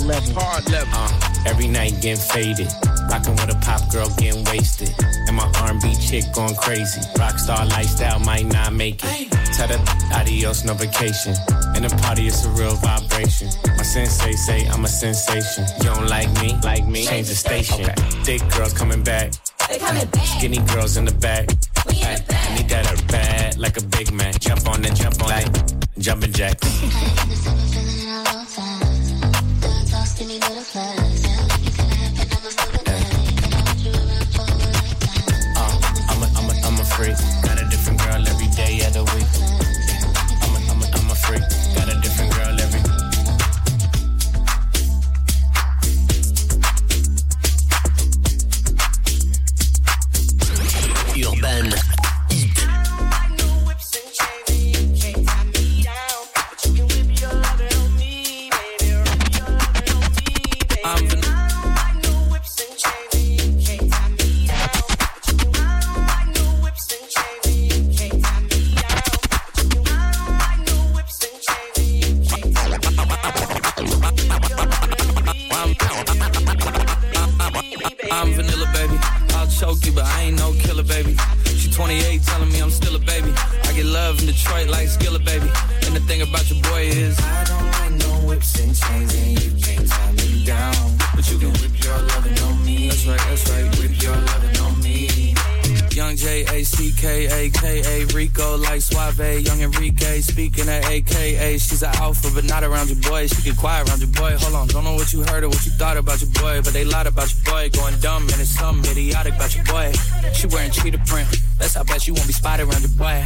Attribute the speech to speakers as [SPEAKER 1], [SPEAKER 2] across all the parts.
[SPEAKER 1] Hard level.
[SPEAKER 2] Every night getting faded. Rockin' with a pop girl getting wasted. And my R&B chick going crazy. Rockstar lifestyle might not make it. Tell the adios, no vacation. In the party, it's a real vibration. My sensei say I'm a sensation. You don't like me, change the station. Okay. Thick girl coming back. Skinny girls in the back. Ay, I need that up bad, like a big man. Jump on like jumping jacks. I'm a freak. Got a different girl every day of the week. I'm a freak. Got a different girl every day.
[SPEAKER 3] Urban.
[SPEAKER 4] I'm vanilla, baby. I'll choke you, but I ain't no killer, baby. She 28, telling me I'm still a baby. I get love in Detroit like Skilla, baby. And the thing about your boy is I don't like no whips and chains, and you can't tie me down. But you can whip your lovin' on me. That's right, whip your lovin' on me. Young J-A-C-K-A-K-A, Rico like Suave, Young Enrique, speaking at AKA. She's an alpha, but not around your boy. She get quiet around your boy. Hold on, don't know what you heard or what you thought about your boy, but they lied about your boy. Going dumb, and it's something idiotic about your boy. She wearing cheetah print, that's how bad you won't be spotted around your boy.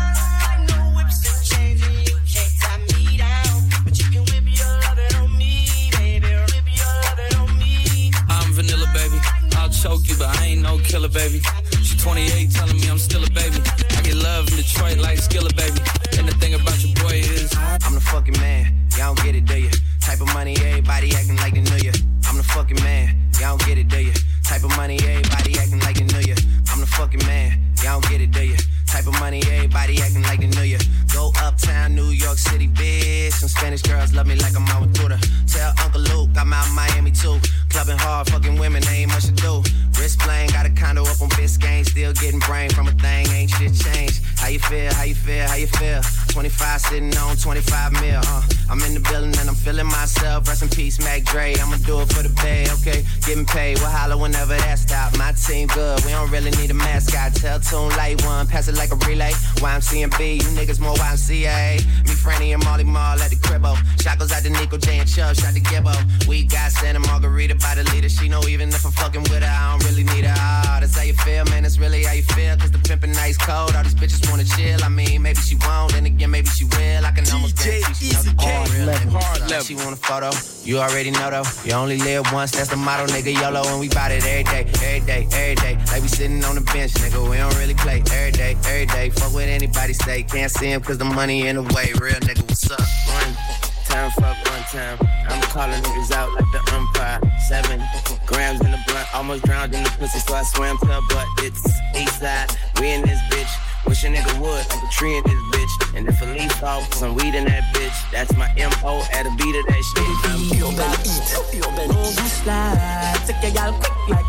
[SPEAKER 4] I'm vanilla, baby. I'll choke you, but I ain't no killer, baby. She 28, telling me I'm still a baby. I get love in Detroit like Skilla, baby. And the thing about your boy is
[SPEAKER 5] I'm the fucking man, y'all don't get it, do ya? Type of money, everybody acting like they knew ya. I'm the fucking man, y'all don't get it, do ya? Type of money, everybody acting like they knew ya. I'm the fucking man, y'all don't get it, do ya? Type of money, everybody acting like they knew ya. Go uptown, New York City, bitch. Some Spanish girls love me like I'm out with Duda. Tell Uncle Luke I'm out in Miami too. Clubbing hard, fucking women, ain't much to do. Wrist playing, got a condo up on Biscayne. Still getting brain from a thing, ain't shit changed. How you feel, how you feel, how you feel? 25 sitting on 25 mil, I'm in the building and I'm feeling myself. Rest in peace, Mac Dre, I'ma do it for the bay, okay? Getting paid, we'll holler whenever that stop. My team good, we don't really need a mascot. Tell Tune Light One, pass it like a relay. YMCMB, you niggas more YMCA. Me, Franny, and Molly Mall at the cribbo. Shot goes out to Nico, J, and Chubb, shot to Gibbo. We got Santa Margarita by the leader. She know even if I'm fucking with her, I don't really need her. Oh, that's how you feel, man, that's really how you feel. Cause the pimpin' nice cold, all these bitches wanna chill. I mean, maybe she won't, then again, maybe she will. I can almost guarantee she knows the real nigga. She want a photo, you already know though. You only live once, that's the motto, nigga, YOLO. And we bout it every day, every day, every day. Like we sitting on the bench, nigga, we don't really play. Every day, every day, fuck what anybody say. Can't see him cause the money in the way. Real nigga, what's up? One time, fuck one time. I'm calling niggas out like the umpire. 7 grams in the blunt, almost drowned in the pussy, so I swam to her butt. It's east side, we in this bitch. Wish a nigga would, like a tree in this bitch. And if a leaf off, some weed in that bitch. That's my M.O. at a beat of that shit.
[SPEAKER 6] Urban. Oh, slide, take your gal quick like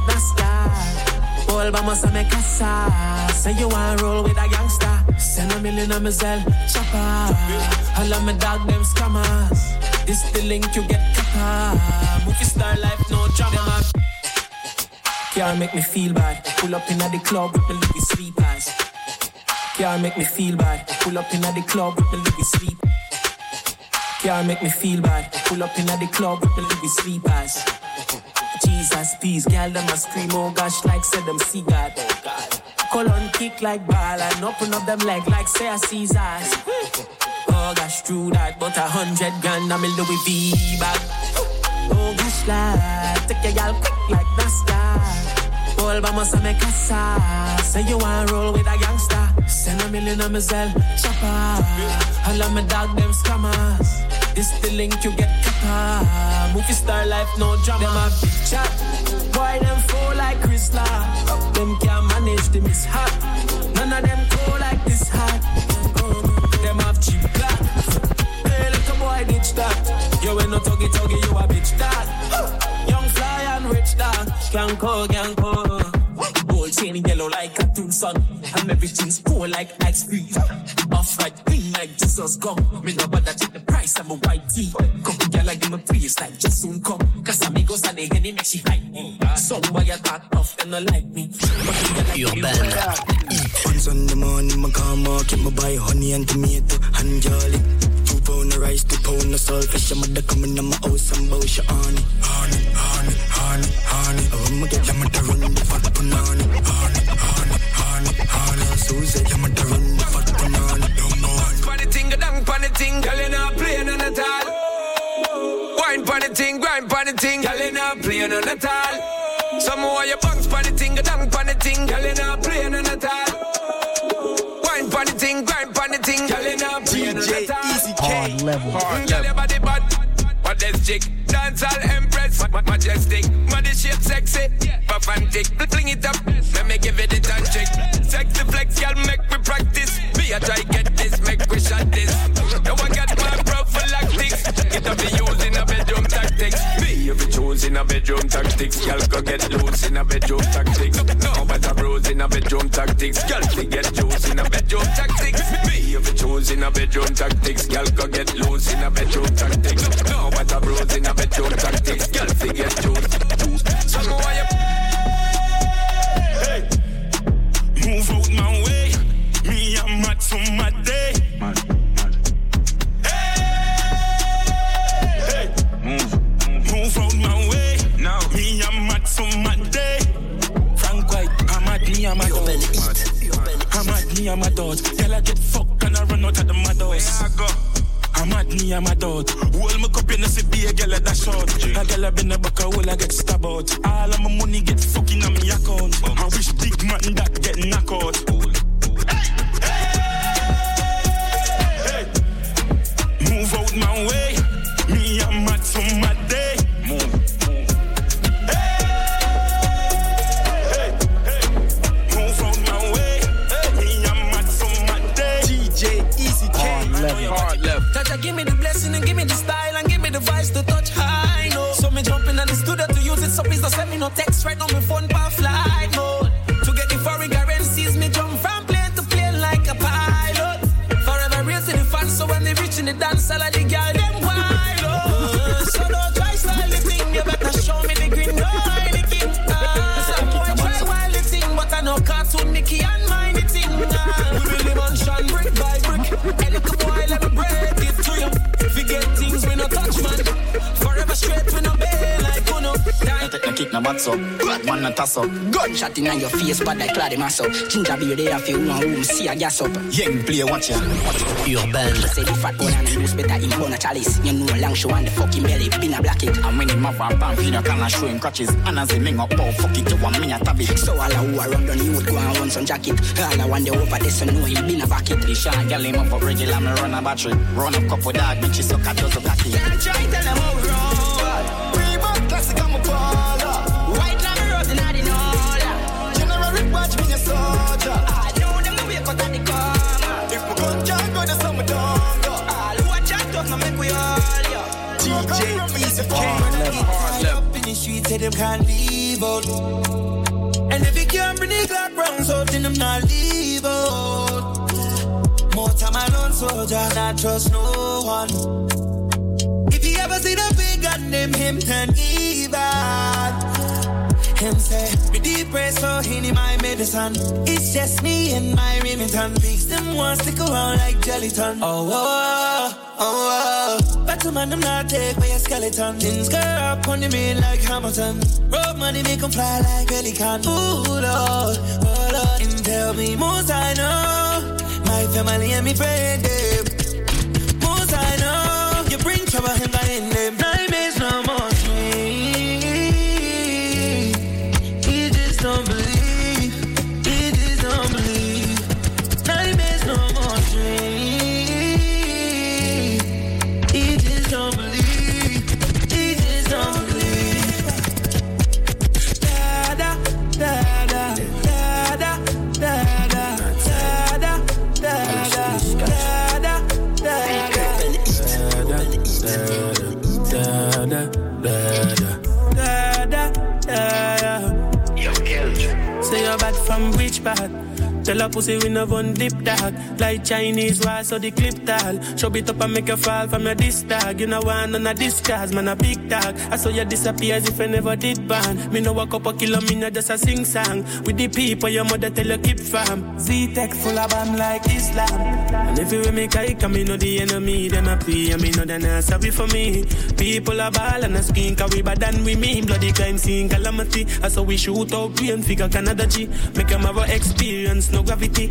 [SPEAKER 6] NASCAR. All by myself, make a sass. Say you want roll with a gangster. Send $1 million on myself, chopper. I love my dog, them scammers. This the link you get copper. Movie star life, no drama. Can't make me feel bad. Pull up in at the club with my Louis sleepers. Can't make me feel bad. Pull up in at the club with my Louis sleep. Can't make me feel bad. Pull up in at the club with my Louis sleepers. Jesus, peace, girl, them a scream, oh gosh, like said them see God. Oh God. Colon kick like ball and open up them leg like say a Caesars. Oh gosh, true that, but 100 grand I'm in Louis V bag. Oh gosh, lad, take your gal quick like NASCAR. All by myself make a sass. Say you want roll with a gangster. Send $1 million on myself, chopper. I love my dog, them scammers. This the link you get copper. Movie star life, no drama. Them a big chat. Boy, them fall like Chris Law. Them can't manage the mishap. None of them cool like this hat. Them have cheap black. Hey, little boy, ditch that. You ain't no tuggy, you a bitch that. Yanko. Gold chain yellow like a cartoon sun. And everything's cool like ice cream. Off-white green like Jesus gum. Me no bother check the price, I'm a white tea. Couple gyal give me praise like just soon come. Cause amigos and the henny make she hype me. Some boy a talk tough, them no like me.
[SPEAKER 1] Urban. On Sunday morning, my car market, my buy honey and tomato and garlic. 2 pound of rice, 2 pound of salt fish. Your mother coming to my house and bow she honey. Honey. I'ma get your mother run the fat punani. Honey. Susie, your mother run the fat punani.
[SPEAKER 3] Pan the ting, dang pan the ting, girl you not playing on at all. Wine pan the ting, grind pan the ting, girl you not playing on at all. Some more you bounce pan the ting, dang pan the ting, girl you not playing on at all. Wine pan the ting, grind pan the ting, girl you not playing on at all.
[SPEAKER 1] Easy K.
[SPEAKER 3] Hard level. Girl your body bad, but that's chick. Dance all empress, majestic, body shape sexy, romantic. Fling it up, let me give it a touch check. Sexy flex, girl, make me practice. Me a try get this, make we shot this. Now I got my prophylactics. Get up be using a bedroom tactics. Me if you choosing a bedroom tactics, girl go get loose in a bedroom tactics. No better bros in a bedroom tactics, girl to get juice in a bedroom tactics. Me if you choosing a bedroom tactics, girl go get loose in a bedroom tactics. No better bros in a bedroom tactics, girl to get juice. So why you?
[SPEAKER 7] Hey, move out my way. Me I'm mad for my day. Mad. Hey, move out my way. Now me I'm mad for my day. Frank White, I'm mad, me I'm mad. I'm mad, me I'm mad. Tell I get fucked and I run out of the mad house. I'm mad, me I'm mad. Hold my cup in the CB, a girl at that short. A girl up in the back, a hole I get stabbed out. All of my money get fucking on me account. I wish big man that get knocked out. Hey. Move out my way. Me I'm mad for my day. Move. Hey. Move out my way. Me I'm mad for my day.
[SPEAKER 1] DJ Easy K.
[SPEAKER 3] Hard left.
[SPEAKER 6] Touch, give me the blessing and give me the style and give me the vibes to touch high note. So me jumping in the studio to use it, so please don't send me no text right now. My phone per flight mode. To get the foreign currencies, me jump from plane to plane like a pilot. Forever real to the fans, so when they reach in the dance, all of the girl them wild. So don't try style the thing, you better show me the green, no anything. Some boy try wild the thing, but I know cartoon Mickey and mine the thing. We really mansion brick by brick. Any boy let me break it to you. Forget things we no touch, man. Forever straight we no bail like Uno.
[SPEAKER 1] Take no kick no butts up, bad man no toss up. Gunshot in your face, bad like Claude mass up. Ginger beer there if you want room, see a gas up. Young play watch ya. Urban. Say the fat one and the loose better in bone a chalice. You know long show and the fucking belly been a black it. And when him have a band, he no can show him crutches. And as he ring up, oh fuck it, you want me a tab it. So all who are around on you would go and run some jacket. All I want the over this, so know he been a back it. The shine girl him up for regular, me run a battery. Run up couple dog, bitch, suck a dozen blacky. Try tell them how we roll. Reebok classic, I'm a baller. White lamb road in the Nola. General Rick watch me a soldier. I know them the way cut at the corner. If my gun can't go, then some don't go. All watch out, don't make we all yo. DJ Easy K.
[SPEAKER 3] Hard left.
[SPEAKER 6] Up in the streets, say them can't leave out. And if you can't bring the Glock rounds out, then them not leave out. More time alone, soldier, not trust no one. If you ever see the big gun, name him turn evil. Him say, me deep praise for him in my medicine. It's just me and my Remington. Pigs them want stick around like Jellyton. Oh. Battle man, them not take by a skeleton. Things go up on the main like Hamilton. Road money make them fly like Pelican. Ooh, Lord, oh Lord. And tell me most I know. My family and me friend them. Most I know. You bring trouble and I in them. Nightmares no more sweet. He just don't believe. He just don't believe. Nightmares no more sweet. He just don't believe. He just don't believe. Da da da da da da da da da da da. Tell a pussy we no one dip dog. Like Chinese wall so the clip tall. Show it up and make you fall from your disc tag. You know one on a discard, man a big dog. I saw you disappear as if I never did ban. Me no walk up a kilo, me no just a sing song. With the people your mother tell you keep fam. Z-Tech full of bam like Islam. And if you make a hike, me know the enemy. Them a pay and me know they not sorry for me. People are ball and a skin. Cause we bad than we mean. Bloody crime scene calamity. I saw we shoot out green figure Canada G. Make them have a experience. No gravity.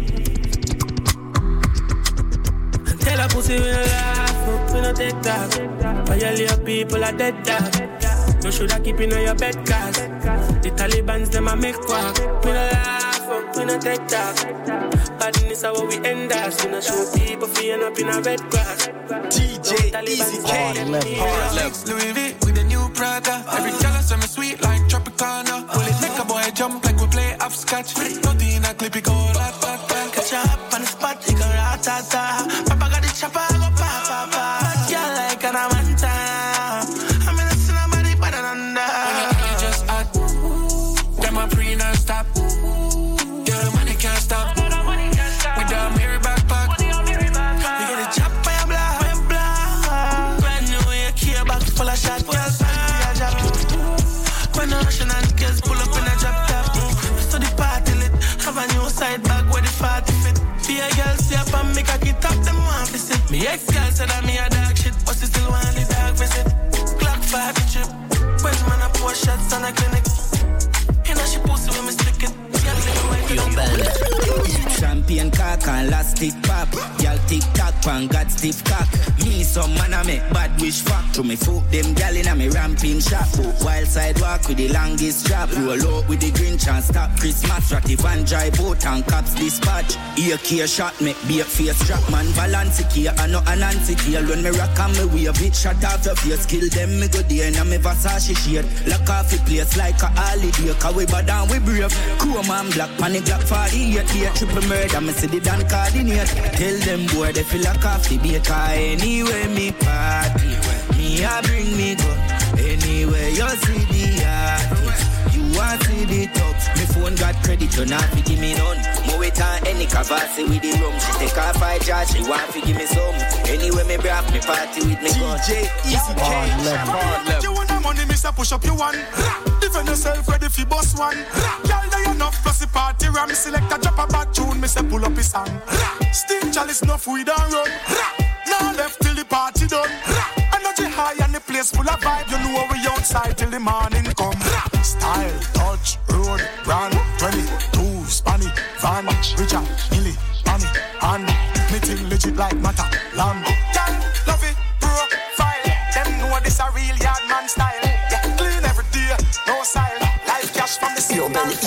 [SPEAKER 6] Tell a pussy we no laugh, we no take talk. Violate people are dead dog. You shoulda keep in your bed cause the Talibans them a make quack. We no laugh, we no take talk. Badness how we end us. We no show people feeling up in a red grass.
[SPEAKER 8] DJ Easy K,
[SPEAKER 9] hard left. Louis V with the new Prada. Every color send me sweet like Tropicana. Will it make a boy jump like we play hopscotch? Nothing in a clip, it go like that. Catch you up on the spot, it go ra-ta-ta. Papa got the chopper, I go pa-pa-pa. Bad girl like an Amanta. I'm in a somebody better than that. When you just act, them a pre non-stop. Yeah, the money can't stop. With the mirror backpack. We get a chop by a block. Brand new, you care back full of shot. Girls, I drop. When the Russian and girls pull up in a drop top. So the party lit. Have a new side bag where the party fit. Be a girl, see up and make a kid up them one visit. Me ex-girl said that me a dog shit, but she still want the dog visit. Glock 5 the trip. When man a pour shots on a clinic. You know she pussy when me stick it.
[SPEAKER 1] Champion cock and last it pop. Y'all tick tock and got stiff cock. Me some man a make bad wish fuck. To me fuck them gal in a me ramping shop. Wild side walk with the longest strap. Roll out with the green chance stop Christmas. Ratty van dry boat and cops dispatch. Ear key shot make be a face trap. Man balance key and no anansi tail. When me rock and me wave it shot off your face. Kill them me go there and me Versace shade. Lock off the place like a holiday. Cause we bad and we brave. Chrome and black panic Glock 48 here. Triple murder me see the Dan coordinate. Tell them boy they feel like off the beat. Cause anyway me party, me a bring me gun. Anyway you see the artist, you want see the talks. Me phone got credit, you not fi give me none. Mo wait on any Cavasi with the rum. She take off 5 jars, she want fi give me some. Anyway me brap me party with me gun.
[SPEAKER 8] DJ Easy K,
[SPEAKER 7] hard left. You want the money, Mr. Push up your one. Defend yourself, ready fi boss one. Girl, there enough plus the party ram. Select a drop a bad tune, me say pull up his hand. Steam chalice enough weed and run. Now left till the party done. Energy high and the place full of vibe. You know we outside till the morning come. Style, touch, road, brand, 22, Spanish, van, Richard, Millie, Annie, and meeting legit like matter, lamb. Girl, love it, profile. Them know this a real yard man style. Yeah, clean every day, no style. Life cash from the city.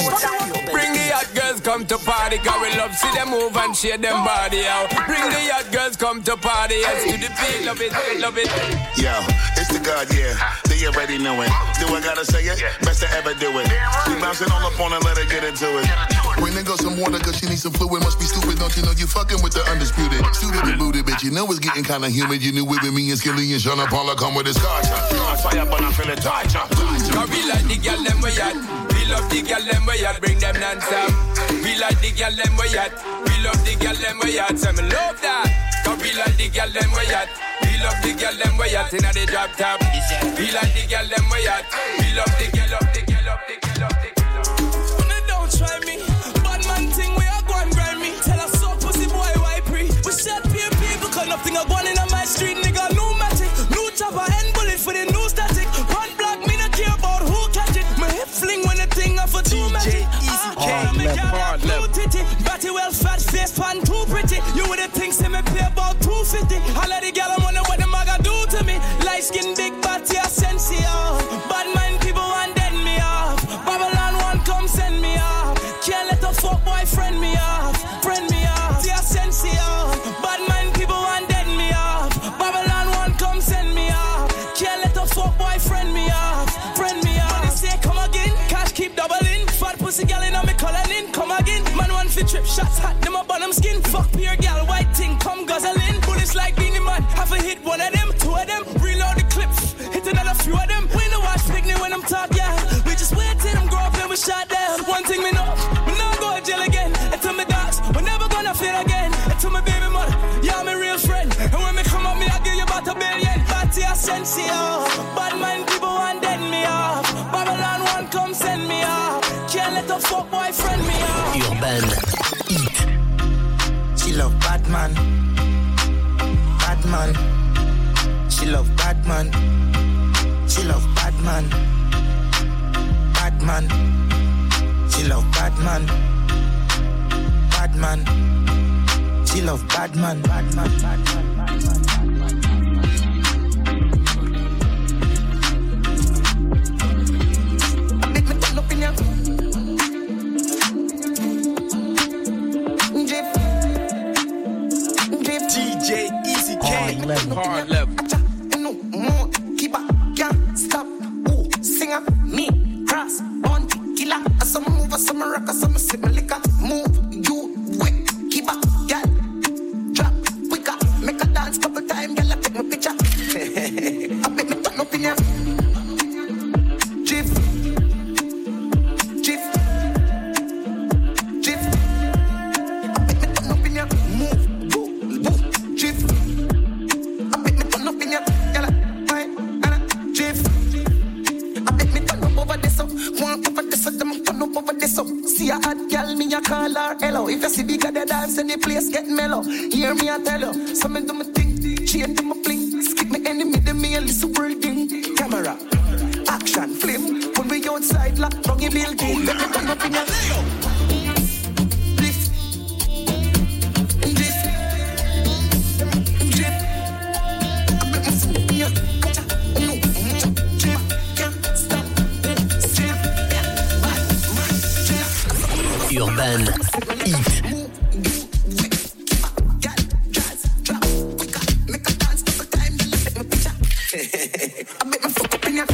[SPEAKER 3] Bring the hot girls come to party, cause we love see them move and shake them body out. Bring the hot girls come to party, yes to the beat, love it, love it.
[SPEAKER 10] Yo, it's the God, yeah. They already know it. Do I gotta say it? Best to ever do it. She bouncing all up on her, let her get into it.
[SPEAKER 11] Bring the girl some water, cause she needs some fluid. Must be stupid, don't you know you fucking with the undisputed. Suited and booted, bitch. You know it's getting kinda humid. You knew it with me and Skilly and Sean Paula come with his car.
[SPEAKER 10] Fire, but I feel it tight.
[SPEAKER 3] Cause we like the girl them we at. We love the girl them we at. Bring them non-stop. We like the girl them we at. We love the girl them we at. So me love that. Cause we like the girl them we at. We love the girl them we at. Inna the drop top. We like the girl them we at. We love the girl, love the girl, love the girl, love the girl.
[SPEAKER 4] When they don't try me, bad man thing we are going grind me. Tell us so pussy boy why pre. We shot people cause nothing a going in on my street. Nigga new magic, new chopper and bullet for the new static. One block me not care about who catch it. My hip fling when the thing off for too magic.
[SPEAKER 8] Hard left.
[SPEAKER 4] Batty well fat face pan too pretty. You would have think say me pay about 250. I let the girl I wonder what the maga do to me. Light skin big batty a sense bad mind people want dead me off. Babylon one come send me off. Can't let a fuck boy friend me off. Friend me off. See a sense bad mind people want dead me off. Babylon one come send me off. Can't let a fuck boy friend me off. Friend me off. Money say come again. Cash keep doubling. Fat pussy gal in on me coloring. Come again. Man one fi trip shots hot. Them up on them skin. Fuck pure gal white thing. Come guzzling. Bullets like Beanie Man. Have a hit one of them. Two of them. Reload the clip. Hit another few of them. We no watch picnic when I'm talk, yeah. We just wait till them grow up and we shot them. One thing me know. We not go to jail again. It's a
[SPEAKER 6] sense here. Bad mind people want dead me off. Babylon one come send me off. Can't let a fuck boy friend me off.
[SPEAKER 1] Urban Eat.
[SPEAKER 12] She love bad man. Bad man. She love bad man. She love bad man. Bad man. She love bad man. Bad man. She love bad man. Bad man. Bad man. Bad man. Make me turn up in ya.
[SPEAKER 8] DJ Easy K. Hard level.
[SPEAKER 12] No more. Keep up. Can't stop. Ooh, singer. Me. Cross. On. Killer. Some move. Some rock. Some sip. Liquor. Move. You. Quick. Keep up. Girl. Drop. Quicker. Make a dance. Couple time. Girl. Take my picture. I bet me turn up in ya. Jiff. Jiff. Jiff. I bet me turn up in ya. Move. Jiff. I bet me turn up in ya. Girl. Jiff. I bet me turn up over this. One over this. Them turn up over this. See a hot girl, me a call her hello. If you see bigger the dance and the place get mellow, hear me I tell you. So me do my thing, chain do my fling. Skip me enemy, them me a listen working. Camera, action, film. When we outside, lock, wrong in building. Let me turn up in ya. Lift, lift, drip. I bet me turn up in ya. No, drip, can't stop, still, bad,
[SPEAKER 1] Urban Eat.
[SPEAKER 12] I bet my fuck up in ya.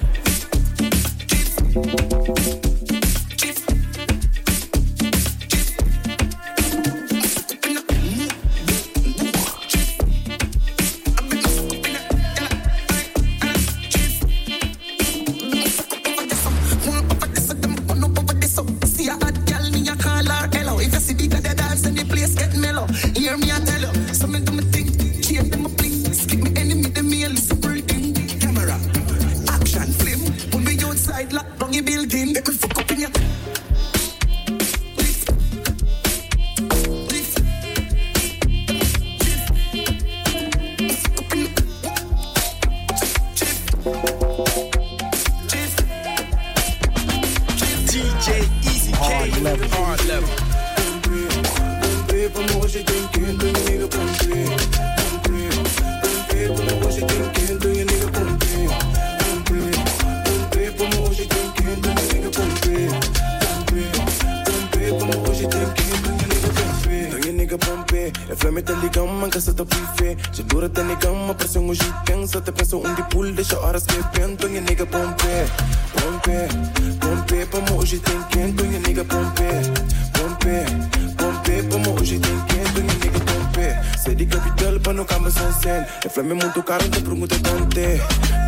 [SPEAKER 13] Flamme mot o carro te pergunta donde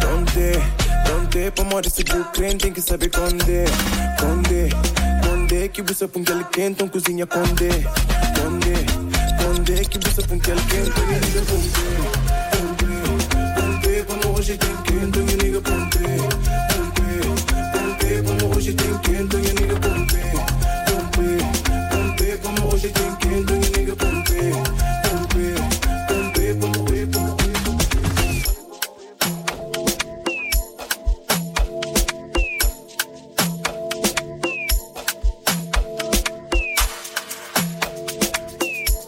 [SPEAKER 13] pa mora se bu crente tem que saber conde que você põe aquele quente cozinha conde que você põe aquele quente e liga conde como hoje tem quente e liga conde como hoje tem quente e liga conde como hoje tem quente e liga conde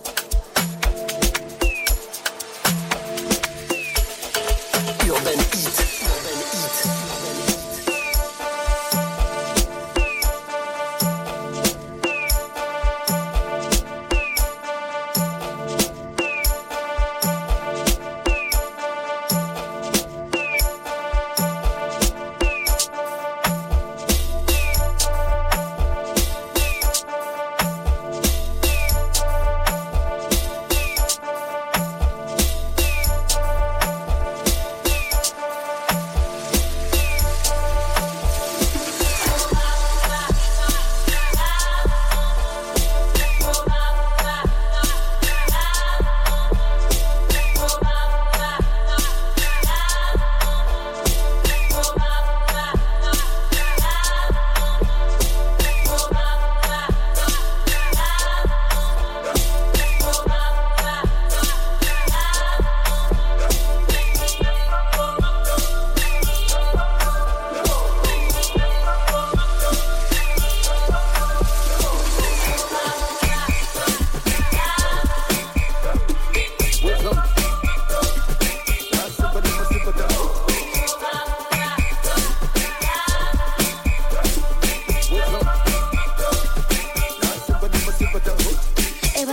[SPEAKER 1] Urban Eat.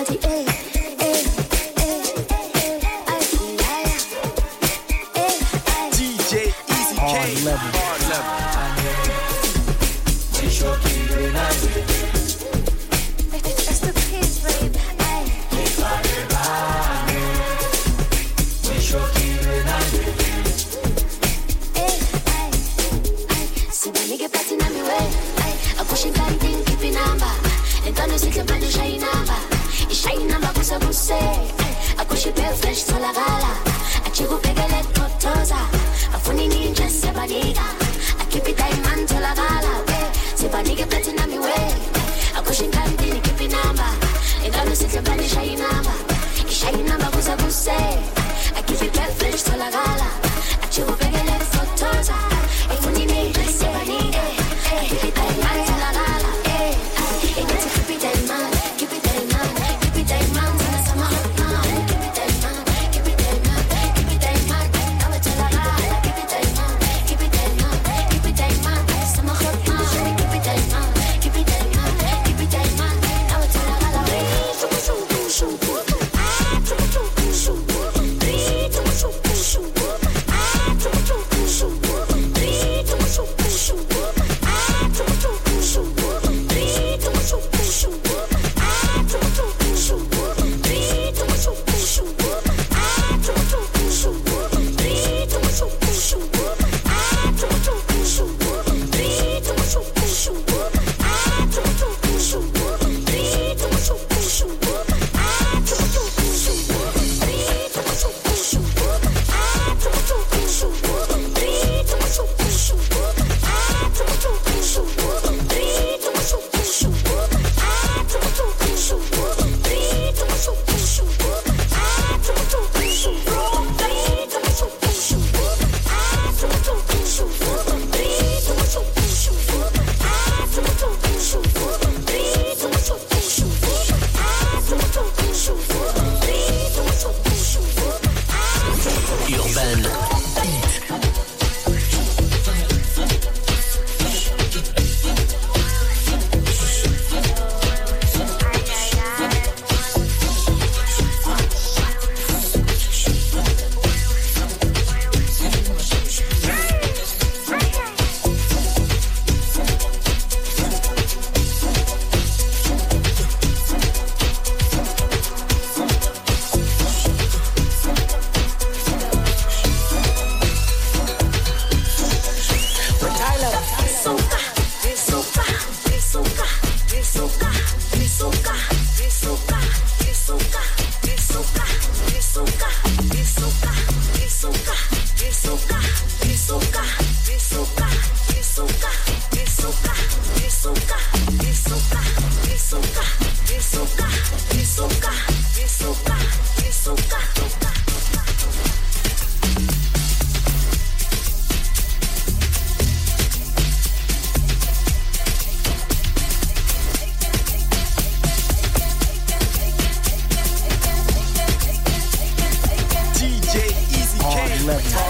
[SPEAKER 14] party, eh, eh, eh,
[SPEAKER 8] DJ Easy K, hard level.
[SPEAKER 14] it's the kids, babe. See when nigga party na mi way, I push it down, think keep it number. And don't you see the brand new shine number? It's shine number, cause I will say. I push it bare fresh to la gala. I chico pegale totosa. I funny ninja sebaniga. I keep it diamond to la gala. See when nigga party na mi way, I push it down, think keep it number. And don't you see the brand new shine number? It's shine number, cause I will say. I keep it bare fresh to la gala. I chico pegale totosa. I funny ninja sebaniga. I keep it diamond to la gala. Keep it diamond, keep it diamond, keep it diamond. Sama hot man, keep it diamond, keep it diamond, keep it diamond. Now it's all around. Keep it diamond, keep it diamond, keep it diamond. Sama hot man, keep it diamond, keep it diamond, keep it diamond. Now it's all around.
[SPEAKER 8] DJ Easy K, hard